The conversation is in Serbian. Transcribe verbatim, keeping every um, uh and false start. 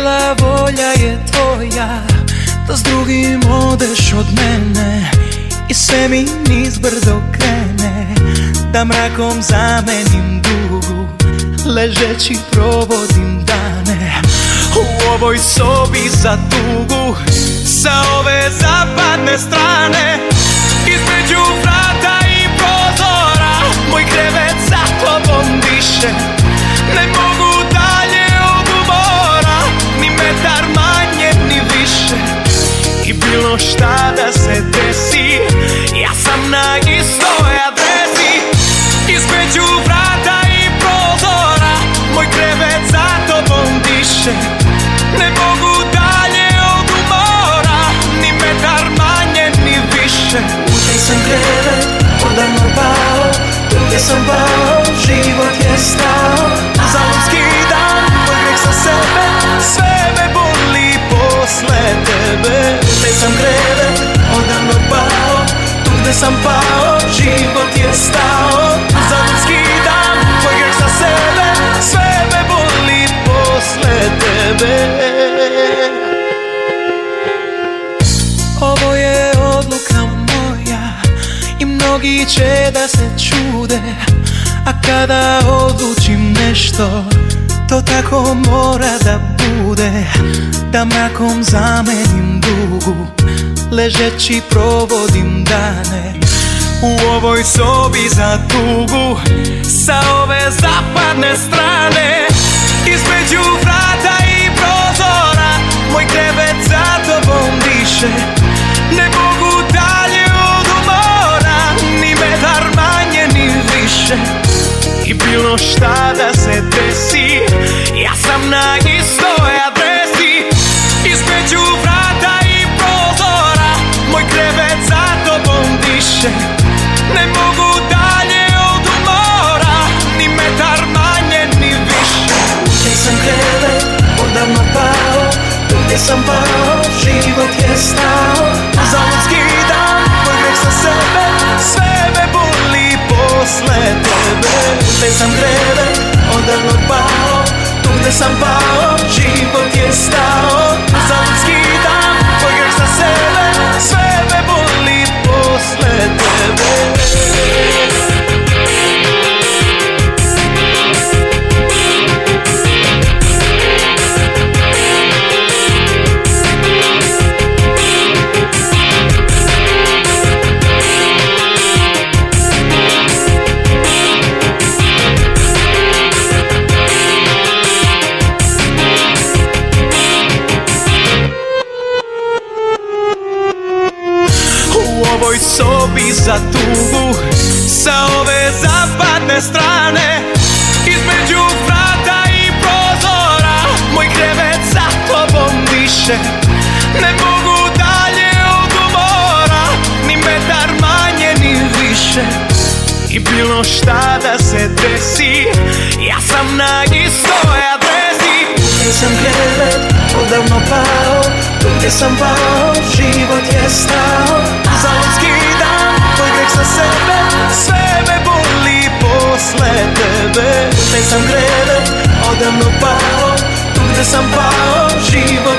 Cijela volja je tvoja, da s drugim odeš od mene i sve mi niz brdo krene, da mrakom zamenim dugu, ležeći provodim dane u ovoj sobi za tugu. Sa ove zapadne strane, između vrata i prozora, moj krevet za tobom diše. Ne mogu dalje od umora, ni metar manje ni više. I bilo šta da se desi, ja sam na istoj adresi. Između vrata i prozora, moj krevet za tobom diše. Ne mogu dalje od umora, ni metar manje ni više. U tej sam krevet odavno pao, tu gdje sam pao, život je stao. Zaludski dan, moj greh sa sebe, sve me boli posle tebe. U tej sam krevet odavno pao, tu gdje sam pao, život je stao. Zaludski dan, moj greh sa sebe, sve me boli posle tebe. Ovo je odluka moja i mnogi će da se čude, a kada odlučim nešto, to tako mora da bude. Da mrakom zamenim dugu, ležeći provodim dane u ovoj sobi za tugu. Sa ove zapadne strane, između vrata i prozora, moj krevet za tobom diše. Ne mogu dalje od umora, ni metar manje ni više. I bilo šta da se desi, ja sam na istoj adresi. Između vrata i prozora, moj krevet za tobom diše. Ne mogu dalje od umora, ni metar manje ni više. U tej sam krevet odavno pao, tu gdje sam pao, život je stao. Zaludski dan, moj greh sa sebe, sve me boli posle tebe. U tej sam krevet odavno pao, tu gdje sam pao, život je stao. Zaludski dan, moj greh sa sebe, sve me boli posle tebe. U ovoj sobi za tugu, sa ove zapadne strane, između vrata i prozora, moj krevet za tobom diše. Ne mogu dalje od umora, ni metar manje ni više. I bilo šta da se desi, ja sam na istoj adresi. U tej sam krevet odavno pao, tu gdje sam pao, život je stao. Zaludski dan, moj greh sa sebe, sve me boli posle tebe. U tej sam krevet odavno pao, tu gdje sam pao, život